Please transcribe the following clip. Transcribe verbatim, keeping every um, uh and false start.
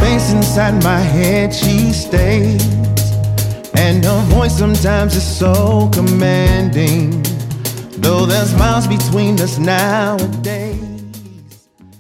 space inside my head she stays, and her voice sometimes is so commanding, though there's miles between us nowadays.